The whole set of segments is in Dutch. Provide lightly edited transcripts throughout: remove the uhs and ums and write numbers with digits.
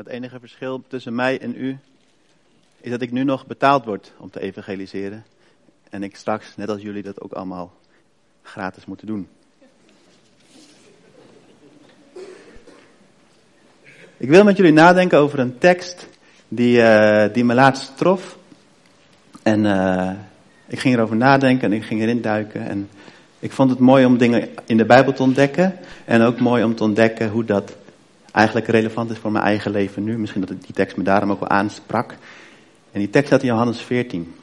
Het enige verschil tussen mij en u is dat ik nu nog betaald word om te evangeliseren. En ik straks, net als jullie, dat ook allemaal gratis moeten doen. Ik wil met jullie nadenken over een tekst die me laatst trof. En ik ging erover nadenken en ik ging erin duiken. En ik vond het mooi om dingen in de Bijbel te ontdekken. En ook mooi om te ontdekken hoe dat eigenlijk relevant is voor mijn eigen leven nu. Misschien dat die tekst me daarom ook wel aansprak. En die tekst staat in Johannes 14.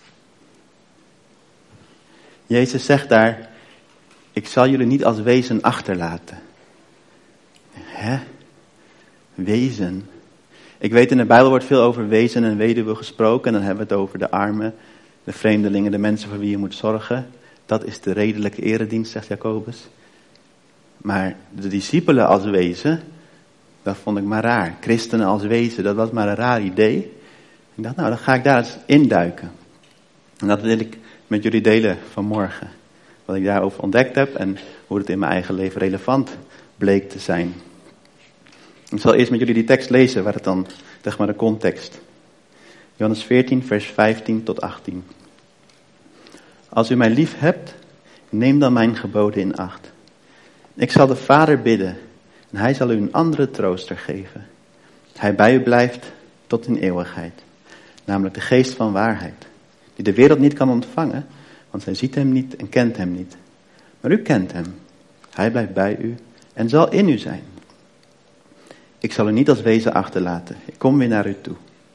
Jezus zegt daar: ik zal jullie niet als wezen achterlaten. Hè? Wezen. Ik weet, in de Bijbel wordt veel over wezen en weduwe gesproken. En dan hebben we het over de armen, de vreemdelingen, de mensen voor wie je moet zorgen. Dat is de redelijke eredienst, zegt Jacobus. Maar de discipelen als wezen, dat vond ik maar raar. Christenen als wezen, dat was maar een raar idee. Ik dacht, nou, dan ga ik daar eens induiken. En dat wil ik met jullie delen vanmorgen. Wat ik daarover ontdekt heb en hoe het in mijn eigen leven relevant bleek te zijn. Ik zal eerst met jullie die tekst lezen, waar het dan, zeg maar, de context. Johannes 14, vers 15 tot 18. Als u mij lief hebt, neem dan mijn geboden in acht. Ik zal de Vader bidden en hij zal u een andere trooster geven. Hij bij u blijft tot in eeuwigheid. Namelijk de geest van waarheid. Die de wereld niet kan ontvangen, want zij ziet hem niet en kent hem niet. Maar u kent hem. Hij blijft bij u en zal in u zijn. Ik zal u niet als wezen achterlaten. Ik kom weer naar u toe.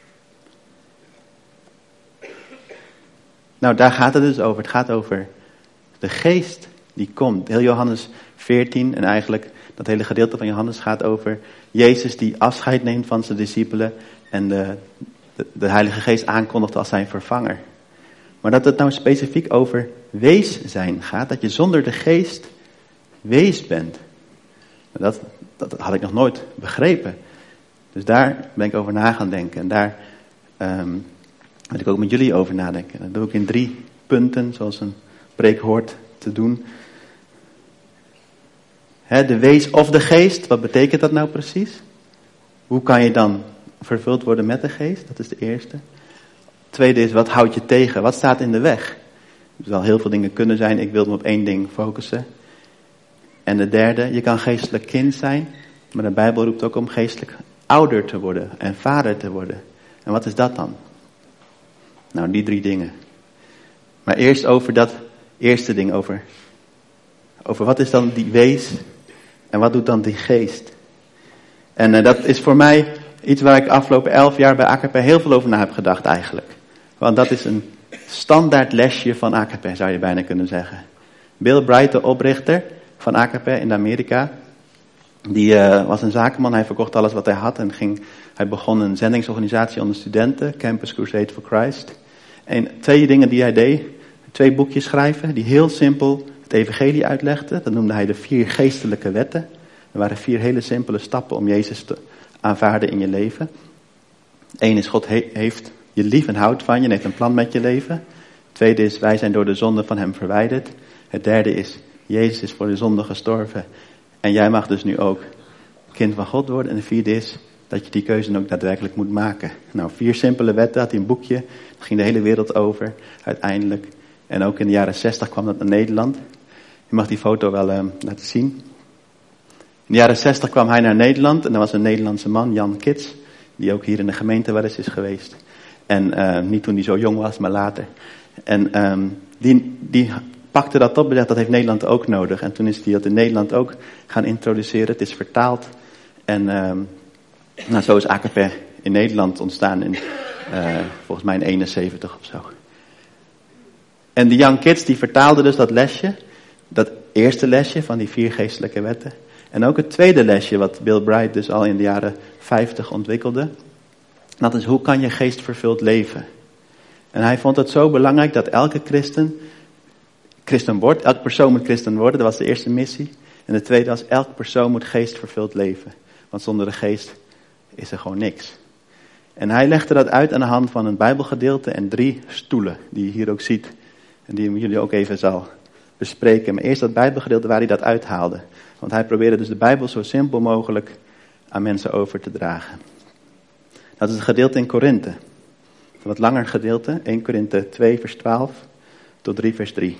Nou, daar gaat het dus over. Het gaat over de geest die komt. Heel Johannes 14 en eigenlijk dat hele gedeelte van Johannes gaat over Jezus die afscheid neemt van zijn discipelen en de Heilige Geest aankondigt als zijn vervanger. Maar dat het nou specifiek over wees zijn gaat, dat je zonder de geest wees bent. Dat had ik nog nooit begrepen. Dus daar ben ik over na gaan denken. En daar wil ik ook met jullie over nadenken. Dat doe ik in 3 punten, zoals een preek hoort te doen. De wees of de geest, wat betekent dat nou precies? Hoe kan je dan vervuld worden met de geest? Dat is de eerste. Tweede is, wat houd je tegen? Wat staat in de weg? Er zal heel veel dingen kunnen zijn, ik wil me op 1 ding focussen. En de derde, je kan geestelijk kind zijn, maar de Bijbel roept ook om geestelijk ouder te worden en vader te worden. En wat is dat dan? Nou, die 3 dingen. Maar eerst over dat eerste ding, over wat is dan die wees en wat doet dan die geest? En dat is voor mij iets waar ik de afgelopen 11 jaar bij AKP heel veel over na heb gedacht eigenlijk. Want dat is een standaard lesje van AKP, zou je bijna kunnen zeggen. Bill Bright, de oprichter van AKP in Amerika, die was een zakenman. Hij verkocht alles wat hij had en hij begon een zendingsorganisatie onder studenten, Campus Crusade for Christ. En 2 dingen die hij deed, 2 boekjes schrijven die heel simpel het evangelie uitlegden. Dat noemde hij de 4 geestelijke wetten. Er waren 4 hele simpele stappen om Jezus te aanvaarden in je leven. 1 is, God heeft je lief en houdt van je en heeft een plan met je leven. 2 is, wij zijn door de zonde van hem verwijderd. Het 3 is, Jezus is voor de zonde gestorven. En jij mag dus nu ook kind van God worden. En de 4 is, dat je die keuze ook daadwerkelijk moet maken. Nou, 4 simpele wetten, had hij een boekje. Dat ging de hele wereld over, uiteindelijk. En ook in de jaren 60 kwam dat naar Nederland. Je mag die foto wel laten zien. In de jaren 60 kwam hij naar Nederland. En er was een Nederlandse man, Jan Kits. Die ook hier in de gemeente wel eens is geweest. En niet toen hij zo jong was, maar later. En die pakte dat op en dacht, dat heeft Nederland ook nodig. En toen is hij dat in Nederland ook gaan introduceren. Het is vertaald. En zo is AKP in Nederland ontstaan in, volgens mij in 71 of zo. En die Jan Kits die vertaalde dus dat lesje. Dat eerste lesje van die 4 geestelijke wetten. En ook het tweede lesje wat Bill Bright dus al in de jaren 50 ontwikkelde. Dat is, hoe kan je geestvervuld leven? En hij vond het zo belangrijk dat elke christen wordt. Elke persoon moet christen worden. Dat was de eerste missie. En de tweede was, elke persoon moet geestvervuld leven. Want zonder de geest is er gewoon niks. En hij legde dat uit aan de hand van een Bijbelgedeelte en 3 stoelen. Die je hier ook ziet. En die jullie ook even zal bespreken. Maar eerst dat Bijbelgedeelte waar hij dat uithaalde. Want hij probeerde dus de Bijbel zo simpel mogelijk aan mensen over te dragen. Dat is het gedeelte in Korinthe. Een wat langer gedeelte, 1 Korinthe 2 vers 12 tot 3 vers 3.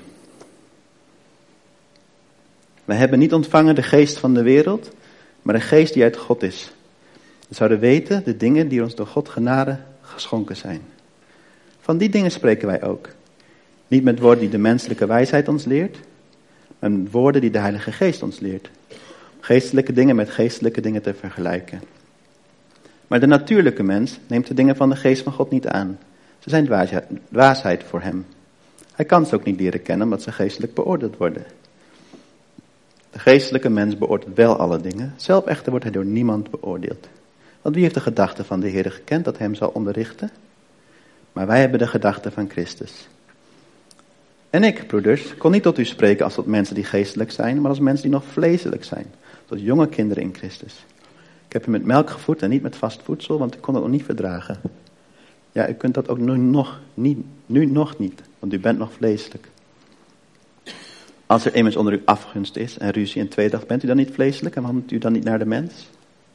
Wij hebben niet ontvangen de geest van de wereld, maar een geest die uit God is. We zouden weten de dingen die ons door God genade geschonken zijn. Van die dingen spreken wij ook. Niet met woorden die de menselijke wijsheid ons leert, maar met woorden die de Heilige Geest ons leert. Om geestelijke dingen met geestelijke dingen te vergelijken. Maar de natuurlijke mens neemt de dingen van de Geest van God niet aan. Ze zijn dwaasheid voor hem. Hij kan ze ook niet leren kennen, omdat ze geestelijk beoordeeld worden. De geestelijke mens beoordeelt wel alle dingen. Zelf echter wordt hij door niemand beoordeeld. Want wie heeft de gedachten van de Heer gekend dat hij hem zal onderrichten? Maar wij hebben de gedachten van Christus. En ik, broeders, kon niet tot u spreken als tot mensen die geestelijk zijn, maar als mensen die nog vleeselijk zijn. Tot jonge kinderen in Christus. Ik heb u met melk gevoed en niet met vast voedsel, want ik kon het nog niet verdragen. Ja, u kunt dat ook nu nog niet, want u bent nog vleeselijk. Als er immers onder u afgunst is en ruzie en tweedracht, bent u dan niet vleeselijk en wandelt u dan niet naar de mens?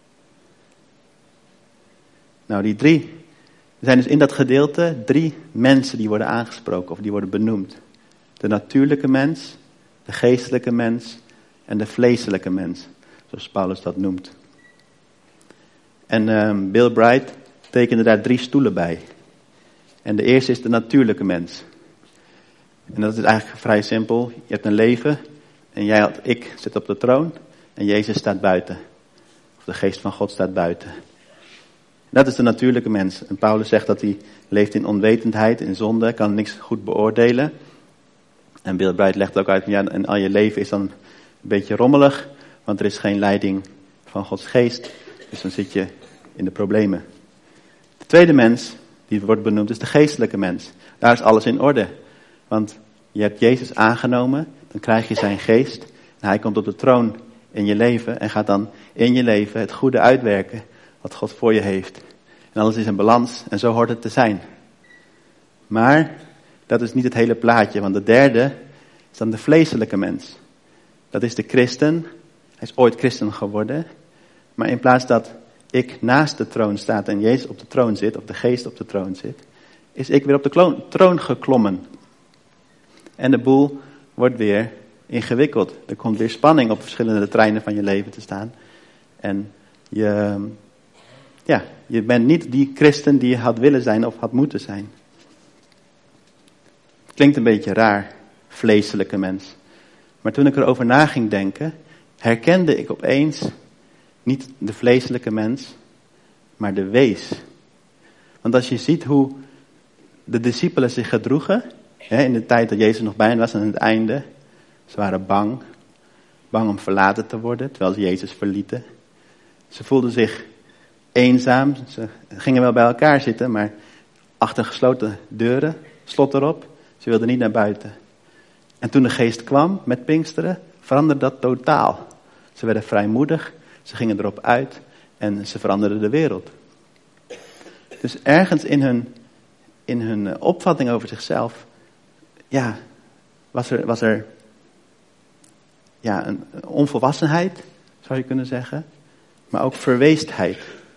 Nou, die drie, er zijn dus in dat gedeelte 3 mensen die worden aangesproken of die worden benoemd. De natuurlijke mens, de geestelijke mens en de vleeselijke mens, zoals Paulus dat noemt. En Bill Bright tekende daar 3 stoelen bij. En de eerste is de natuurlijke mens. En dat is eigenlijk vrij simpel. Je hebt een leven en ik zit op de troon en Jezus staat buiten. Of de geest van God staat buiten. Dat is de natuurlijke mens. En Paulus zegt dat hij leeft in onwetendheid, in zonde, kan niks goed beoordelen. En Bill Bright legt ook uit, ja, en al je leven is dan een beetje rommelig, want er is geen leiding van Gods geest. Dus dan zit je in de problemen. De tweede mens die wordt benoemd is de geestelijke mens. Daar is alles in orde. Want je hebt Jezus aangenomen, dan krijg je zijn geest. En hij komt op de troon in je leven en gaat dan in je leven het goede uitwerken wat God voor je heeft. En alles is in balans en zo hoort het te zijn. Maar dat is niet het hele plaatje, want de derde is dan de vleeselijke mens. Dat is de christen. Hij is ooit christen geworden. Maar in plaats dat ik naast de troon sta en Jezus op de troon zit, of de geest op de troon zit, is ik weer op de troon geklommen. En de boel wordt weer ingewikkeld. Er komt weer spanning op verschillende terreinen van je leven te staan. En je bent niet die christen die je had willen zijn of had moeten zijn. Klinkt een beetje raar, vleeselijke mens. Maar toen ik erover na ging denken, herkende ik opeens niet de vleeselijke mens, maar de wees. Want als je ziet hoe de discipelen zich gedroegen, in de tijd dat Jezus nog bij hen was aan het einde, ze waren bang om verlaten te worden, terwijl ze Jezus verlieten. Ze voelden zich eenzaam, ze gingen wel bij elkaar zitten, maar achter gesloten deuren, slot erop, ze wilden niet naar buiten. En toen de geest kwam met Pinksteren, veranderde dat totaal. Ze werden vrijmoedig, ze gingen erop uit en ze veranderden de wereld. Dus ergens in hun opvatting over zichzelf, was er een onvolwassenheid, zou je kunnen zeggen, maar ook verweestheid.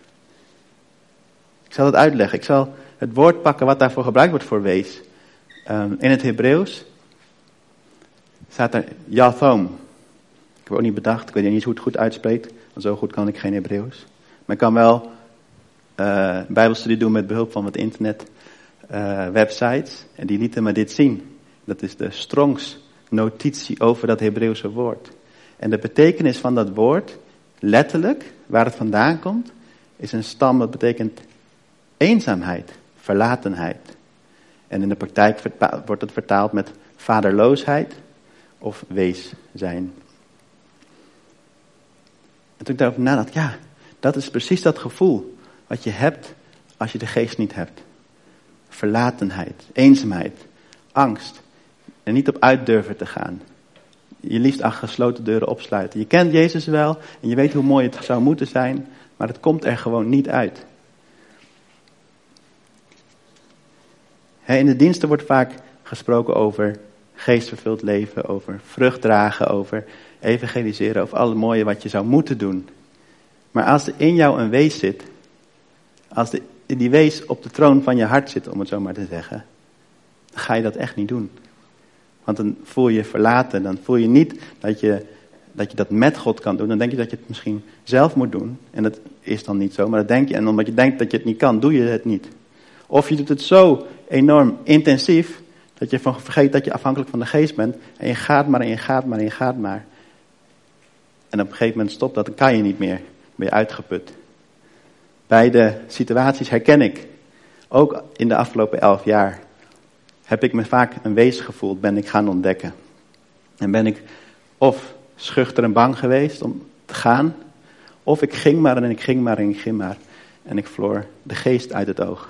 Ik zal het uitleggen. Ik zal het woord pakken wat daarvoor gebruikt wordt voor wees. In het Hebreeuws staat er yathom. Ik heb ook niet bedacht, ik weet niet hoe het goed uitspreekt, want zo goed kan ik geen Hebreeuws. Maar ik kan wel bijbelstudie doen met behulp van wat internet websites. En die lieten me dit zien. Dat is de Strongs notitie over dat Hebreeuwse woord. En de betekenis van dat woord, letterlijk, waar het vandaan komt, is een stam dat betekent eenzaamheid, verlatenheid. En in de praktijk wordt het vertaald met vaderloosheid of wees zijn. En toen ik daarover nadacht, dat is precies dat gevoel wat je hebt als je de geest niet hebt. Verlatenheid, eenzaamheid, angst. En niet op uit durven te gaan. Je liefst achter gesloten deuren opsluiten. Je kent Jezus wel en je weet hoe mooi het zou moeten zijn, maar het komt er gewoon niet uit. In de diensten wordt vaak gesproken over geestvervuld leven, over vrucht dragen, over evangeliseren, over al het mooie wat je zou moeten doen. Maar als er in jou een wees zit, als er die wees op de troon van je hart zit, om het zo maar te zeggen, dan ga je dat echt niet doen. Want dan voel je je verlaten, dan voel je niet dat je dat met God kan doen. Dan denk je dat je het misschien zelf moet doen. En dat is dan niet zo, maar dat denk je. En omdat je denkt dat je het niet kan, doe je het niet. Of je doet het zo enorm intensief, dat je vergeet dat je afhankelijk van de geest bent. En je gaat maar en je gaat maar en je gaat maar. En op een gegeven moment stopt dat, dan kan je niet meer. Dan ben je uitgeput. Beide situaties herken ik. Ook in de afgelopen 11 jaar heb ik me vaak een wees gevoeld, ben ik gaan ontdekken. En ben ik of schuchter en bang geweest om te gaan, of ik ging maar en ik ging maar en ik ging maar. En ik verloor de geest uit het oog.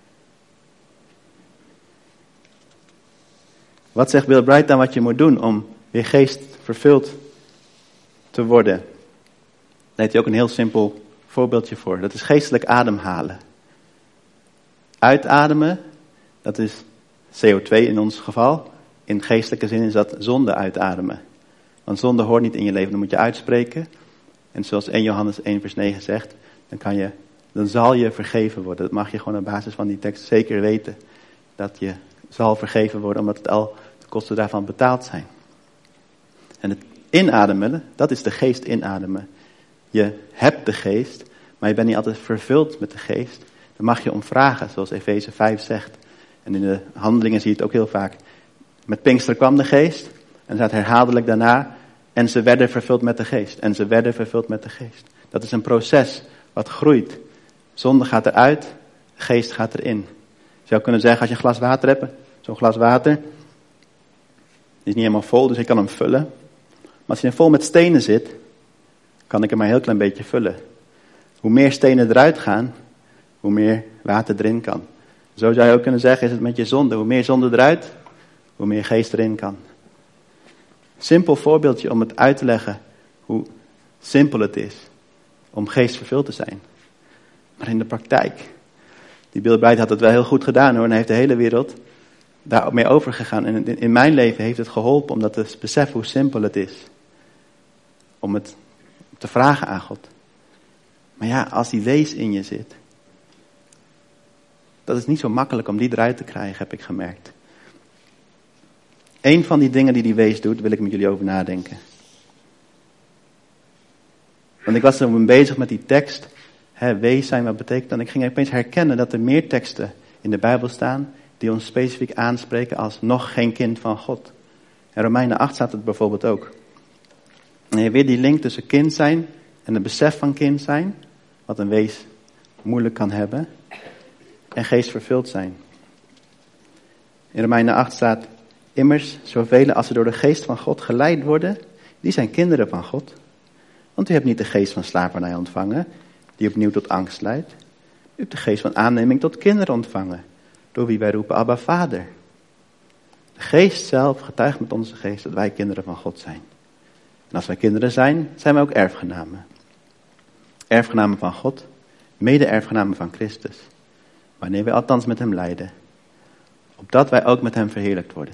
Wat zegt Bill Bright dan wat je moet doen om weer geest vervuld te worden? Daar heeft hij ook een heel simpel voorbeeldje voor. Dat is geestelijk ademhalen. Uitademen, dat is CO2 in ons geval. In geestelijke zin is dat zonde uitademen. Want zonde hoort niet in je leven, dan moet je uitspreken. En zoals 1 Johannes 1 vers 9 zegt, dan zal je vergeven worden. Dat mag je gewoon op basis van die tekst zeker weten. Dat je zal vergeven worden, omdat het al de kosten daarvan betaald zijn. En het inademen, dat is de geest inademen. Je hebt de geest, maar je bent niet altijd vervuld met de geest. Dan mag je om vragen, zoals Efeze 5 zegt. En in de handelingen zie je het ook heel vaak. Met Pinkster kwam de geest. En staat herhaaldelijk daarna. En ze werden vervuld met de geest. En ze werden vervuld met de geest. Dat is een proces wat groeit. Zonde gaat eruit, de geest gaat erin. Je zou kunnen zeggen, als je een glas water hebt. Zo'n glas water. Die is niet helemaal vol, dus ik kan hem vullen. Maar als hij vol met stenen zit, kan ik hem maar een heel klein beetje vullen. Hoe meer stenen eruit gaan, hoe meer water erin kan. Zo zou je ook kunnen zeggen, is het met je zonde. Hoe meer zonde eruit, hoe meer geest erin kan. Simpel voorbeeldje om het uit te leggen hoe simpel het is om geestvervuld te zijn. Maar in de praktijk, die Bill Bright had het wel heel goed gedaan hoor. En hij heeft de hele wereld daarmee overgegaan. En in mijn leven heeft het geholpen om te beseffen hoe simpel het is. Om het te vragen aan God. Maar ja, als die wees in je zit. Dat is niet zo makkelijk om die eruit te krijgen, heb ik gemerkt. Eén van die dingen die wees doet, wil ik met jullie over nadenken. Want ik was er bezig met die tekst. Wees zijn, wat betekent dat? En ik ging opeens herkennen dat er meer teksten in de Bijbel staan die ons specifiek aanspreken als nog geen kind van God. In Romeinen 8 staat het bijvoorbeeld ook. En je weer die link tussen kind zijn en het besef van kind zijn, wat een wees moeilijk kan hebben, en geestvervuld zijn. In Romeinen 8 staat, immers, zoveel als ze door de geest van God geleid worden, die zijn kinderen van God. Want u hebt niet de geest van slavernij ontvangen, die opnieuw tot angst leidt. U hebt de geest van aanneming tot kinderen ontvangen, door wie wij roepen, Abba, Vader. De geest zelf getuigt met onze geest dat wij kinderen van God zijn. En als wij kinderen zijn, zijn wij ook erfgenamen. Erfgenamen van God, mede-erfgenamen van Christus. Wanneer wij althans met hem lijden, opdat wij ook met hem verheerlijkt worden.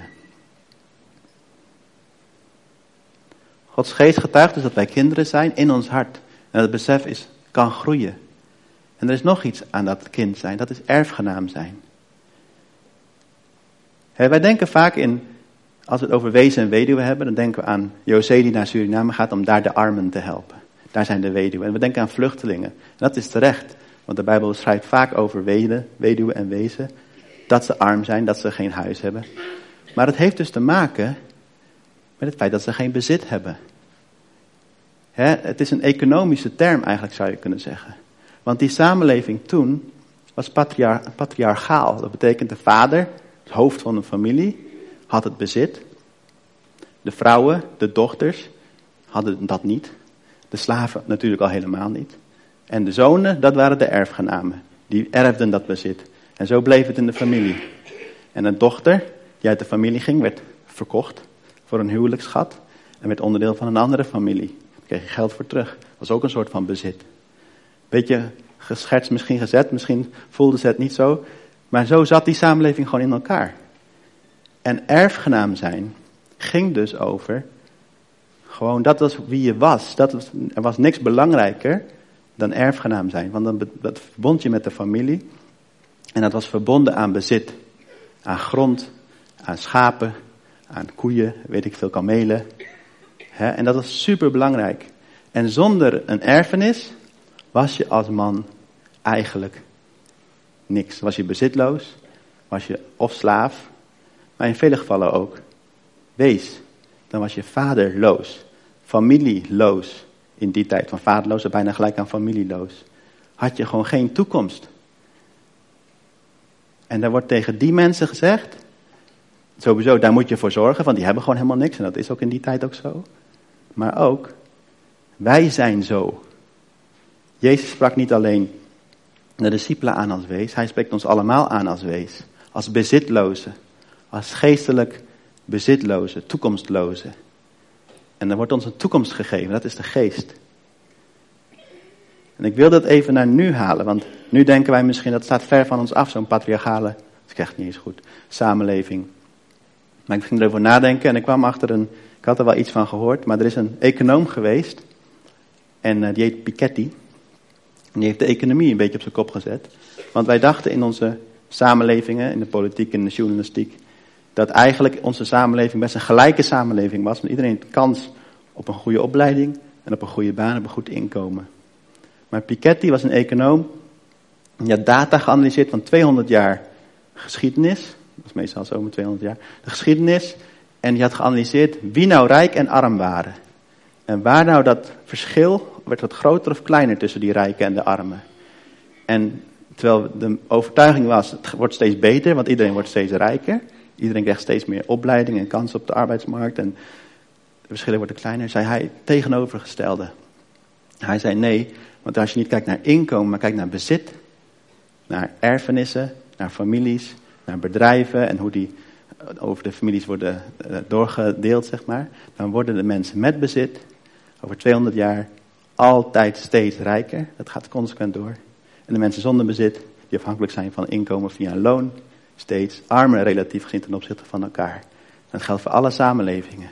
Gods geest getuigt dus dat wij kinderen zijn in ons hart. En dat besef kan groeien. En er is nog iets aan dat kind zijn, dat is erfgenaam zijn. Wij denken vaak als we het over wezen en weduwen hebben, dan denken we aan José die naar Suriname gaat om daar de armen te helpen. Daar zijn de weduwen. En we denken aan vluchtelingen. En dat is terecht, want de Bijbel schrijft vaak over weduwen en wezen, dat ze arm zijn, dat ze geen huis hebben. Maar het heeft dus te maken met het feit dat ze geen bezit hebben. Het is een economische term eigenlijk, zou je kunnen zeggen. Want die samenleving toen was patriarchaal. Dat betekent de vader, het hoofd van een familie, had het bezit. De vrouwen, de dochters, hadden dat niet. De slaven natuurlijk al helemaal niet. En de zonen, dat waren de erfgenamen. Die erfden dat bezit. En zo bleef het in de familie. En een dochter die uit de familie ging, werd verkocht voor een huwelijksschat. En werd onderdeel van een andere familie. Daar kreeg je geld voor terug. Dat was ook een soort van bezit. Beetje geschertst, misschien gezet, misschien voelde ze het niet zo. Maar zo zat die samenleving gewoon in elkaar. En erfgenaam zijn ging dus over, gewoon dat was wie je was. Er was niks belangrijker dan erfgenaam zijn. Want dat verbond je met de familie. En dat was verbonden aan bezit. Aan grond, aan schapen, aan koeien, weet ik veel, kamelen. En dat was super belangrijk. En zonder een erfenis was je als man eigenlijk niks. Was je bezitloos, was je of slaaf, maar in vele gevallen ook wees. Dan was je vaderloos, familieloos. In die tijd van vaderloos, bijna gelijk aan familieloos. Had je gewoon geen toekomst. En daar wordt tegen die mensen gezegd, sowieso daar moet je voor zorgen, want die hebben gewoon helemaal niks. En dat is ook in die tijd ook zo. Maar ook, wij zijn zo. Jezus sprak niet alleen de discipelen aan als wees, hij spreekt ons allemaal aan als wees. Als bezitlozen, als geestelijk bezitlozen, toekomstlozen. En er wordt ons een toekomst gegeven, dat is de geest. En ik wil dat even naar nu halen, want nu denken wij misschien, dat staat ver van ons af, zo'n patriarchale, dat is echt niet eens goed, samenleving. Maar ik ging erover nadenken en ik kwam achter ik had er wel iets van gehoord, maar er is een econoom geweest, en die heet Piketty. En die heeft de economie een beetje op zijn kop gezet. Want wij dachten in onze samenlevingen, in de politiek en de journalistiek, dat eigenlijk onze samenleving best een gelijke samenleving was. Met iedereen heeft kans op een goede opleiding en op een goede baan, op een goed inkomen. Maar Piketty was een econoom, die had data geanalyseerd van 200 jaar geschiedenis. Dat is meestal zo met 200 jaar. De geschiedenis. En die had geanalyseerd wie nou rijk en arm waren. En waar nou dat verschil, werd wat groter of kleiner tussen die rijken en de armen. En terwijl de overtuiging was, het wordt steeds beter, want iedereen wordt steeds rijker. Iedereen krijgt steeds meer opleiding en kansen op de arbeidsmarkt. En de verschillen worden kleiner, zei hij tegenovergestelde. Hij zei nee, want als je niet kijkt naar inkomen, maar kijkt naar bezit, naar erfenissen, naar families, naar bedrijven en hoe die over de families worden doorgedeeld, zeg maar. Dan worden de mensen met bezit over 200 jaar altijd steeds rijker. Dat gaat consequent door. En de mensen zonder bezit, die afhankelijk zijn van inkomen via een loon, steeds armer relatief gezien ten opzichte van elkaar. Dat geldt voor alle samenlevingen.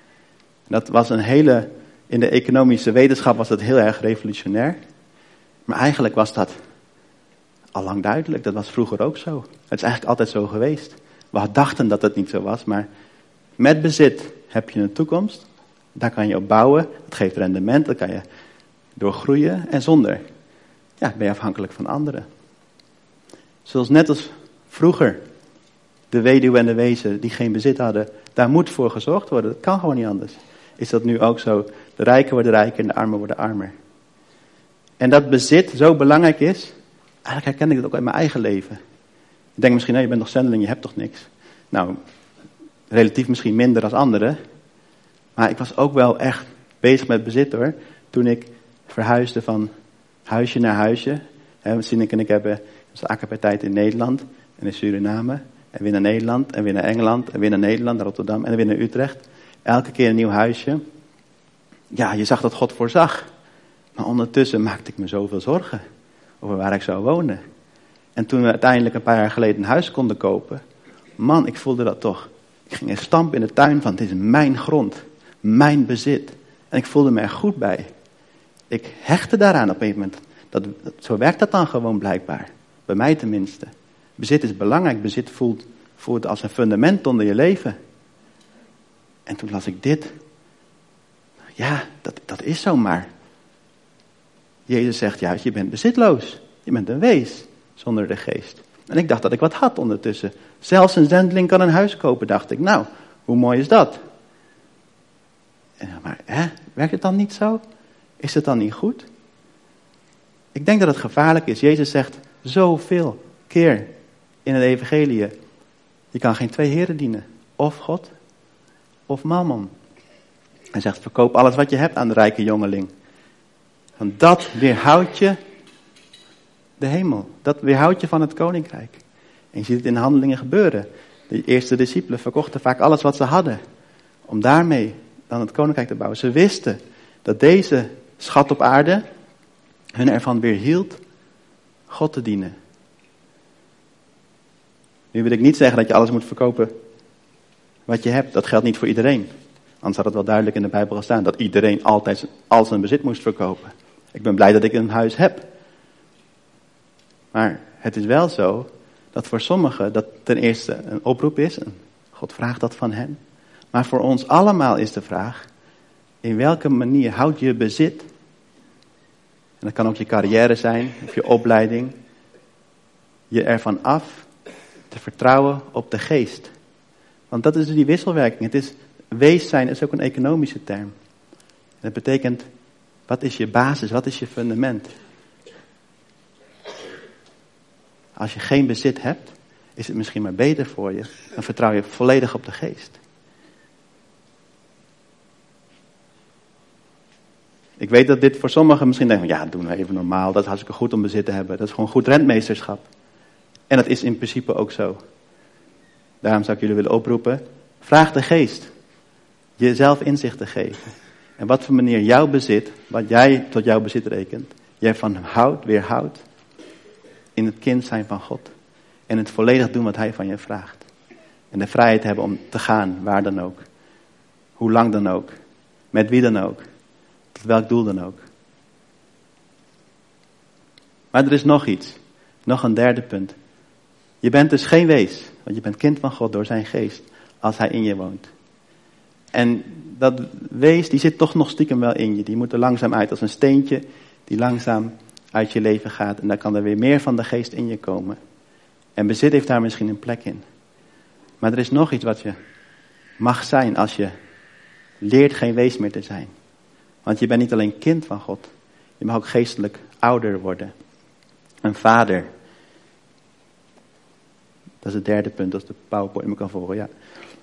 Dat was in de economische wetenschap was dat heel erg revolutionair. Maar eigenlijk was dat al lang duidelijk. Dat was vroeger ook zo. Het is eigenlijk altijd zo geweest. We dachten dat het niet zo was, maar met bezit heb je een toekomst. Daar kan je op bouwen. Het geeft rendement, daar kan je door groeien. En zonder, ben je afhankelijk van anderen. Zoals net als vroeger de weduwe en de wezen die geen bezit hadden, daar moet voor gezorgd worden. Dat kan gewoon niet anders. Is dat nu ook zo? De rijken worden rijker en de armen worden armer. En dat bezit zo belangrijk is, eigenlijk herken ik dat ook in mijn eigen leven. Je denkt misschien, je bent nog zendeling, je hebt toch niks. Nou, relatief misschien minder dan anderen. Maar ik was ook wel echt bezig met bezit hoor. Toen ik verhuisde van huisje naar huisje. Sineke en ik hebben onze AKP-tijd in Nederland en in Suriname. En weer naar Nederland en weer naar Engeland en weer naar Nederland, naar Rotterdam en weer naar Utrecht. Elke keer een nieuw huisje. Ja, je zag dat God voorzag. Maar ondertussen maakte ik me zoveel zorgen over waar ik zou wonen. En toen we uiteindelijk een paar jaar geleden een huis konden kopen. Man, ik voelde dat toch. Ik ging een stamp in de tuin van, dit is mijn grond. Mijn bezit. En ik voelde me er goed bij. Ik hechtte daaraan op een moment. Zo werkt dat dan gewoon blijkbaar. Bij mij tenminste. Bezit is belangrijk. Bezit voelt als een fundament onder je leven. En toen las ik dit. Ja, dat is zo maar. Jezus zegt juist, je bent bezitloos. Je bent een wees zonder de geest. En ik dacht dat ik wat had ondertussen. Zelfs een zendeling kan een huis kopen, dacht ik. Nou, hoe mooi is dat? Maar werkt het dan niet zo? Is het dan niet goed? Ik denk dat het gevaarlijk is. Jezus zegt zoveel keer in het evangelie. Je kan geen twee heren dienen. Of God, of mammon. Hij zegt, verkoop alles wat je hebt aan de rijke jongeling. Want dat weerhoudt je de hemel. Dat weerhoudt je van het koninkrijk. En je ziet het in de handelingen gebeuren. De eerste discipelen verkochten vaak alles wat ze hadden. Om daarmee dan het koninkrijk te bouwen. Ze wisten dat deze schat op aarde hun ervan weerhield God te dienen. Nu wil ik niet zeggen dat je alles moet verkopen wat je hebt. Dat geldt niet voor iedereen. Anders had het wel duidelijk in de Bijbel gestaan dat iedereen altijd al zijn bezit moest verkopen. Ik ben blij dat ik een huis heb. Maar het is wel zo dat voor sommigen dat ten eerste een oproep is. En God vraagt dat van hen. Maar voor ons allemaal is de vraag, in welke manier houd je bezit? En dat kan ook je carrière zijn, of je opleiding. Je ervan af te vertrouwen op de geest. Want dat is die wisselwerking. Het is, wees zijn is ook een economische term. En dat betekent, wat is je basis, wat is je fundament? Als je geen bezit hebt, is het misschien maar beter voor je. Dan vertrouw je volledig op de geest. Ik weet dat dit voor sommigen misschien denken, ja, doen we even normaal. Dat is hartstikke goed om bezit te hebben. Dat is gewoon goed rentmeesterschap. En dat is in principe ook zo. Daarom zou ik jullie willen oproepen. Vraag de geest. Jezelf inzicht te geven. En wat voor manier jouw bezit, wat jij tot jouw bezit rekent, jij van weerhoudt in het kind zijn van God. En het volledig doen wat hij van je vraagt. En de vrijheid hebben om te gaan, waar dan ook. Hoe lang dan ook. Met wie dan ook. Tot welk doel dan ook. Maar er is nog iets. Nog een derde punt. Je bent dus geen wees. Want je bent kind van God door zijn geest. Als hij in je woont. En dat wees, die zit toch nog stiekem wel in je. Die moet er langzaam uit. Als een steentje die langzaam uit je leven gaat. En dan kan er weer meer van de geest in je komen. En bezit heeft daar misschien een plek in. Maar er is nog iets wat je mag zijn als je leert geen wees meer te zijn. Want je bent niet alleen kind van God. Je mag ook geestelijk ouder worden. Een vader. Dat is het derde punt, als de PowerPoint me kan volgen. Ja.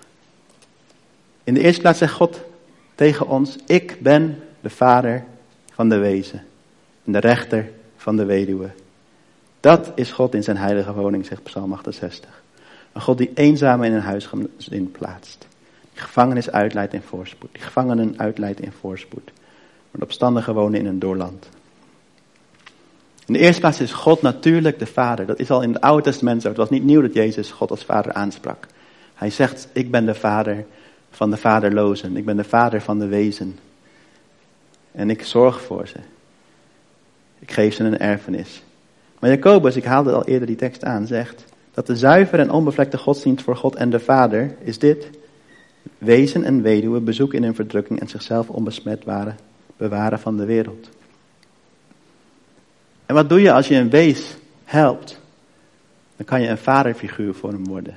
In de eerste plaats zegt God tegen ons, ik ben de vader van de wezen. En de rechter van de weduwe. Dat is God in zijn heilige woning, zegt Psalm 68. Een God die eenzamen in een huisgezin plaatst. Die gevangenis uitleidt in voorspoed. Die gevangenen uitleidt in voorspoed. Maar de opstandigen wonen in een doorland. In de eerste plaats is God natuurlijk de vader. Dat is al in het Oude Testament zo. Het was niet nieuw dat Jezus God als vader aansprak. Hij zegt, ik ben de vader van de vaderlozen. Ik ben de vader van de wezen. En ik zorg voor ze. Ik geef ze een erfenis. Maar Jacobus, ik haalde al eerder die tekst aan, zegt dat de zuivere en onbevlekte godsdienst voor God en de Vader is dit. Wezen en weduwe bezoeken in hun verdrukking en zichzelf onbesmet bewaren van de wereld. En wat doe je als je een wees helpt? Dan kan je een vaderfiguur voor hem worden.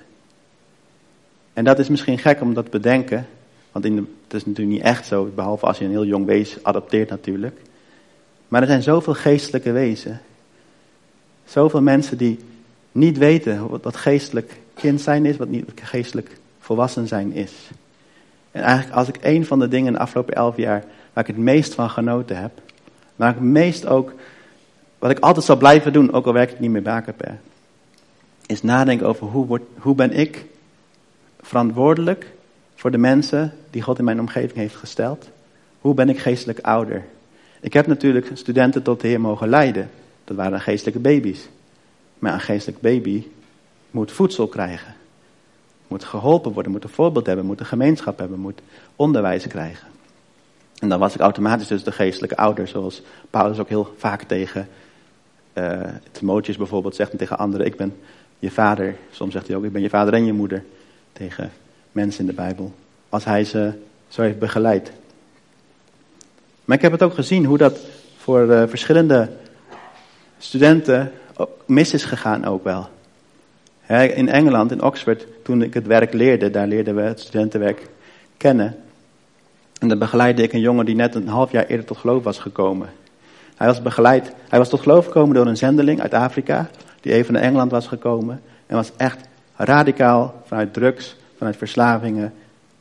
En dat is misschien gek om dat te bedenken. Want het is natuurlijk niet echt zo, behalve als je een heel jong wees adopteert natuurlijk. Maar er zijn zoveel geestelijke wezen. Zoveel mensen die niet weten wat geestelijk kind zijn is, wat niet geestelijk volwassen zijn is. En eigenlijk als ik een van de dingen de afgelopen 11 jaar, waar ik het meest van genoten heb, waar ik het meest ook, wat ik altijd zal blijven doen, ook al werk ik niet meer bij AKP, is nadenken over hoe ben ik verantwoordelijk voor de mensen die God in mijn omgeving heeft gesteld. Hoe ben ik geestelijk ouder? Ik heb natuurlijk studenten tot de Heer mogen leiden. Dat waren geestelijke baby's. Maar een geestelijk baby moet voedsel krijgen. Moet geholpen worden, moet een voorbeeld hebben, moet een gemeenschap hebben, moet onderwijs krijgen. En dan was ik automatisch dus de geestelijke ouder, zoals Paulus ook heel vaak tegen Timotheus bijvoorbeeld zegt en tegen anderen, ik ben je vader. Soms zegt hij ook, ik ben je vader en je moeder. Tegen mensen in de Bijbel. Als hij ze zo heeft begeleid. Maar ik heb het ook gezien hoe dat voor verschillende studenten mis is gegaan ook wel. In Engeland, in Oxford, toen ik het werk leerde, daar leerden we het studentenwerk kennen. En dan begeleidde ik een jongen die net een half jaar eerder tot geloof was gekomen. Hij was tot geloof gekomen door een zendeling uit Afrika, die even naar Engeland was gekomen. En was echt radicaal vanuit drugs, vanuit verslavingen,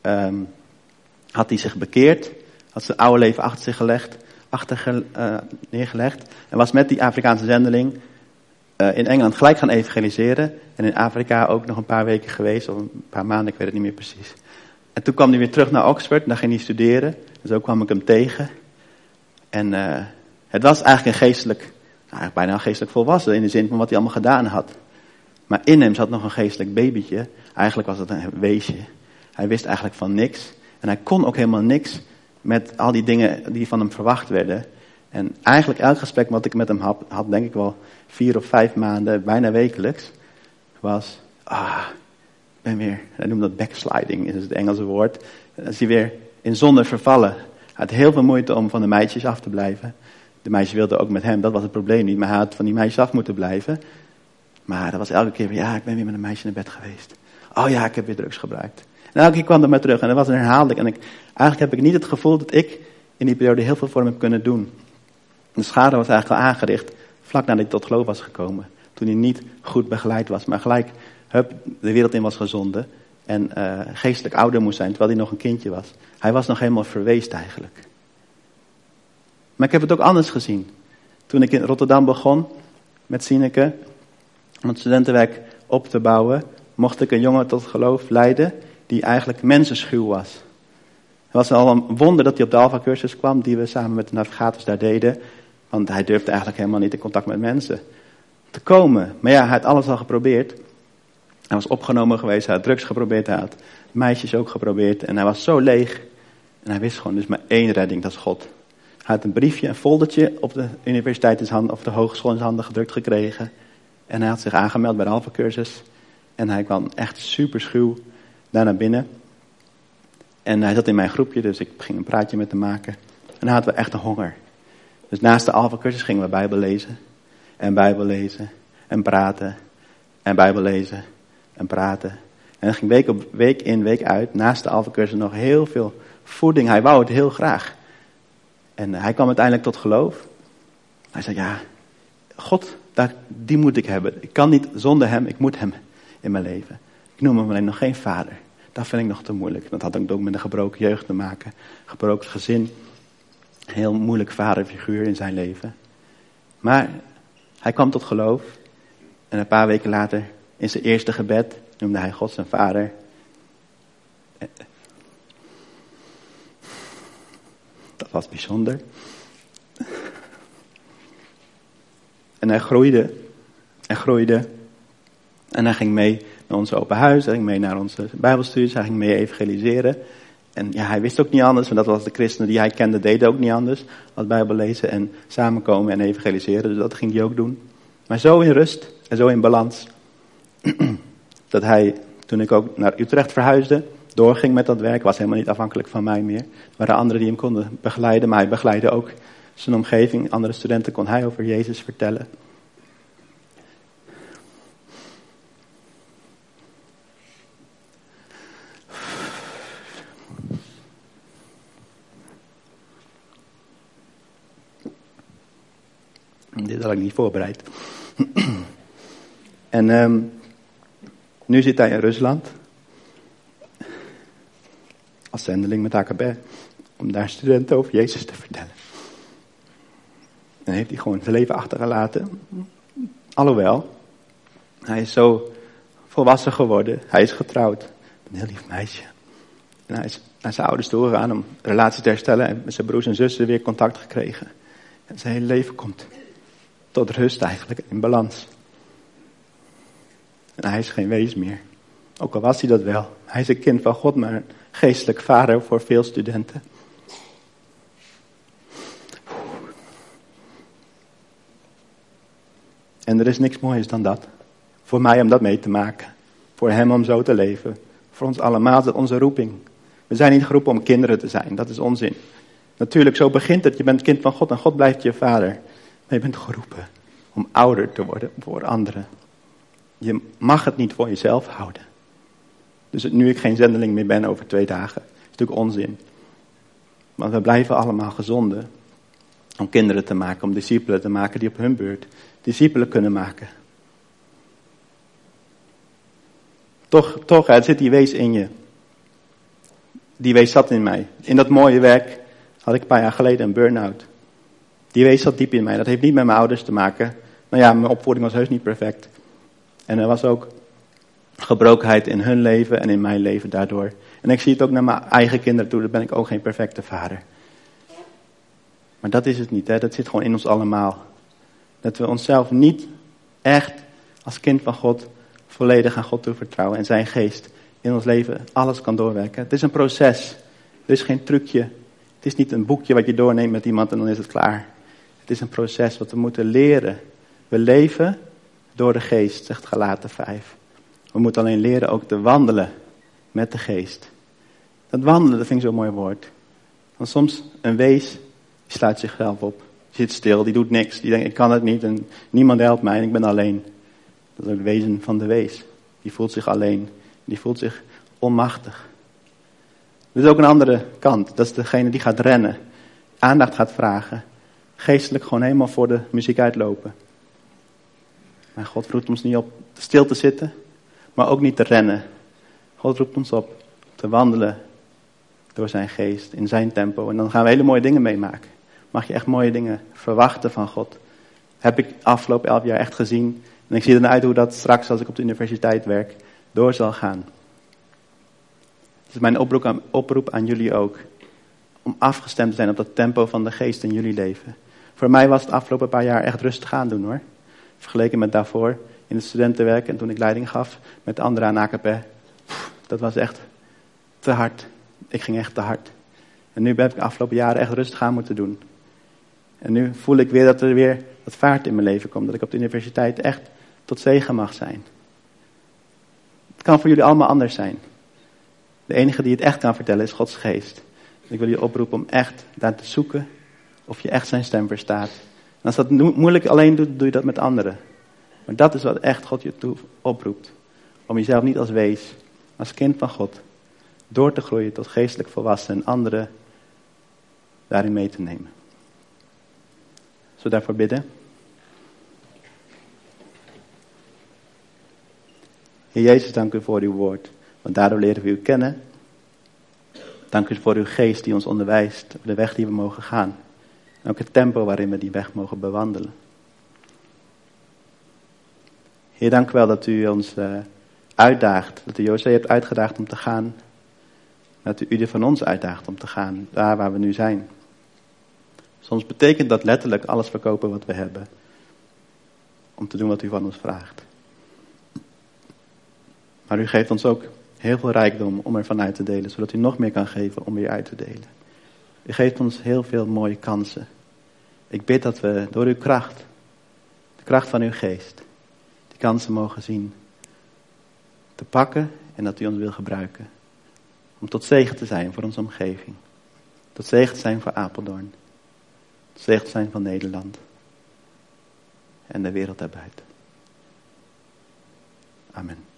had hij zich bekeerd. Had zijn oude leven achter zich neergelegd. En was met die Afrikaanse zendeling in Engeland gelijk gaan evangeliseren. En in Afrika ook nog een paar weken geweest, of een paar maanden, ik weet het niet meer precies. En toen kwam hij weer terug naar Oxford, daar ging hij studeren. En zo kwam ik hem tegen. En het was eigenlijk bijna een geestelijk volwassen, in de zin van wat hij allemaal gedaan had. Maar in hem zat nog een geestelijk babytje. Eigenlijk was het een weesje. Hij wist eigenlijk van niks. En hij kon ook helemaal niks met al die dingen die van hem verwacht werden. En eigenlijk elk gesprek wat ik met hem had denk ik wel 4 of 5 maanden, bijna wekelijks. was, ik ben weer, hij noemt dat backsliding, is het Engelse woord. Dan is hij weer in zonde vervallen. Hij had heel veel moeite om van de meisjes af te blijven. De meisjes wilden ook met hem, dat was het probleem niet, maar hij had van die meisjes af moeten blijven. Maar dat was elke keer weer, ik ben weer met een meisje naar bed geweest. Oh ja, ik heb weer drugs gebruikt. En elke keer kwam dat maar terug en dat was een herhaaldelijk. En eigenlijk heb ik niet het gevoel dat ik in die periode heel veel voor hem heb kunnen doen. De schade was eigenlijk al aangericht vlak nadat hij tot geloof was gekomen. Toen hij niet goed begeleid was, maar gelijk de wereld in was gezonden. En geestelijk ouder moest zijn, terwijl hij nog een kindje was. Hij was nog helemaal verweest eigenlijk. Maar ik heb het ook anders gezien. Toen ik in Rotterdam begon met Sineke, om het studentenwerk op te bouwen, mocht ik een jongen tot geloof leiden die eigenlijk mensenschuw was. Het was al een wonder dat hij op de Alpha-cursus kwam, die we samen met de navigators daar deden. Want hij durfde eigenlijk helemaal niet in contact met mensen te komen. Maar ja, hij had alles al geprobeerd. Hij was opgenomen geweest, hij had drugs geprobeerd, hij had meisjes ook geprobeerd. En hij was zo leeg. En hij wist gewoon dus maar één redding, dat is God. Hij had een briefje, een foldertje op de universiteit in zijn handen, of de hogeschool in zijn handen gedrukt gekregen. En hij had zich aangemeld bij de Alpha-cursus. En hij kwam echt super schuw daar naar binnen. En hij zat in mijn groepje, dus ik ging een praatje met hem maken. En dan hadden we echt een honger. Dus naast de Alpha-cursus gingen we Bijbel lezen. En Bijbel lezen. En praten. En Bijbel lezen. En praten. En dat ging week in, week uit. Naast de Alpha-cursus nog heel veel voeding. Hij wou het heel graag. En hij kwam uiteindelijk tot geloof. Hij zei, God, die moet ik hebben. Ik kan niet zonder hem, ik moet hem in mijn leven. Ik noem hem alleen nog geen vader. Dat vind ik nog te moeilijk. Dat had ook met een gebroken jeugd te maken. Gebroken gezin. Heel moeilijk vaderfiguur in zijn leven. Maar hij kwam tot geloof. En een paar weken later, in zijn eerste gebed, noemde hij God zijn vader. Dat was bijzonder. En hij groeide. En groeide. En hij ging mee naar onze open huis. Hij ging mee naar onze bijbelstudies. Hij ging mee evangeliseren. En hij wist ook niet anders. Want dat was de christenen die hij kende, deden ook niet anders. Als Bijbel lezen en samenkomen en evangeliseren. Dus dat ging hij ook doen. Maar zo in rust en zo in balans. Dat hij, toen ik ook naar Utrecht verhuisde, doorging met dat werk. Was helemaal niet afhankelijk van mij meer. Er waren anderen die hem konden begeleiden. Maar hij begeleidde ook zijn omgeving. Andere studenten kon hij over Jezus vertellen. Dit had ik niet voorbereid. En nu zit hij in Rusland. Als zendeling met AKB. Om daar studenten over Jezus te vertellen. En heeft hij gewoon zijn leven achtergelaten. Alhoewel, hij is zo volwassen geworden. Hij is getrouwd. Een heel lief meisje. En hij is naar zijn ouders toe gegaan om relaties te herstellen. En met zijn broers en zussen weer contact gekregen. En zijn hele leven komt tot rust eigenlijk, in balans. En hij is geen wees meer. Ook al was hij dat wel. Hij is een kind van God, maar een geestelijk vader voor veel studenten. En er is niks moois dan dat. Voor mij om dat mee te maken. Voor hem om zo te leven. Voor ons allemaal is dat onze roeping. We zijn niet geroepen om kinderen te zijn. Dat is onzin. Natuurlijk, zo begint het. Je bent kind van God en God blijft je vader. Maar je bent geroepen om ouder te worden voor anderen. Je mag het niet voor jezelf houden. Dus nu ik geen zendeling meer ben over 2 dagen, is natuurlijk onzin. Want we blijven allemaal gezonden om kinderen te maken, om discipelen te maken die op hun beurt discipelen kunnen maken. Toch, er zit die wees in je. Die wees zat in mij. In dat mooie werk had ik een paar jaar geleden een burn-out. Die wees zat diep in mij. Dat heeft niet met mijn ouders te maken. Nou ja, mijn opvoeding was heus niet perfect. En er was ook gebrokenheid in hun leven en in mijn leven daardoor. En ik zie het ook naar mijn eigen kinderen toe. Dan ben ik ook geen perfecte vader. Maar dat is het niet. Hè? Dat zit gewoon in ons allemaal. Dat we onszelf niet echt als kind van God volledig aan God toe vertrouwen. En zijn geest in ons leven alles kan doorwerken. Het is een proces. Er is geen trucje. Het is niet een boekje wat je doorneemt met iemand en dan is het klaar. Het is een proces wat we moeten leren. We leven door de geest, zegt Galaten 5. We moeten alleen leren ook te wandelen met de geest. Dat wandelen, dat vind ik zo'n mooi woord. Want soms een wees, die sluit zichzelf op. Die zit stil, die doet niks. Die denkt, ik kan het niet en niemand helpt mij en ik ben alleen. Dat is ook het wezen van de wees. Die voelt zich alleen. Die voelt zich onmachtig. Er is ook een andere kant. Dat is degene die gaat rennen. Aandacht gaat vragen. Geestelijk gewoon helemaal voor de muziek uitlopen. Maar God roept ons niet op stil te zitten. Maar ook niet te rennen. God roept ons op te wandelen door zijn geest, in zijn tempo. En dan gaan we hele mooie dingen meemaken. Mag je echt mooie dingen verwachten van God. Heb ik afgelopen 11 jaar echt gezien. En ik zie ernaar uit hoe dat straks, als ik op de universiteit werk, door zal gaan. Het is mijn oproep aan jullie ook. Om afgestemd te zijn op dat tempo van de geest in jullie leven. Voor mij was het afgelopen paar jaar echt rustig aan doen hoor. Vergeleken met daarvoor in het studentenwerk en toen ik leiding gaf met de anderen aan AKP. Dat was echt te hard. Ik ging echt te hard. En nu heb ik de afgelopen jaren echt rustig aan moeten doen. En nu voel ik weer dat er weer wat vaart in mijn leven komt. Dat ik op de universiteit echt tot zegen mag zijn. Het kan voor jullie allemaal anders zijn. De enige die het echt kan vertellen is Gods geest. Ik wil je oproepen om echt daar te zoeken of je echt zijn stem verstaat. En als dat moeilijk alleen doet, doe je dat met anderen. Maar dat is wat echt God je toe oproept. Om jezelf niet als wees, als kind van God, door te groeien tot geestelijk volwassen en anderen daarin mee te nemen. Zullen we daarvoor bidden? Heer Jezus, dank u voor uw woord, want daardoor leren we u kennen. Dank u voor uw geest die ons onderwijst op de weg die we mogen gaan. En ook het tempo waarin we die weg mogen bewandelen. Heer, dank u wel dat u ons uitdaagt. Dat u José hebt uitgedaagd om te gaan. Dat u ieder van ons uitdaagt om te gaan. Daar waar we nu zijn. Soms betekent dat letterlijk alles verkopen wat we hebben. Om te doen wat u van ons vraagt. Maar u geeft ons ook heel veel rijkdom om ervan uit te delen. Zodat u nog meer kan geven om weer uit te delen. U geeft ons heel veel mooie kansen. Ik bid dat we door uw kracht, de kracht van uw geest, die kansen mogen zien, te pakken en dat u ons wil gebruiken. Om tot zegen te zijn voor onze omgeving. Tot zegen te zijn voor Apeldoorn. Tot zegen te zijn van Nederland. En de wereld daarbuiten. Amen.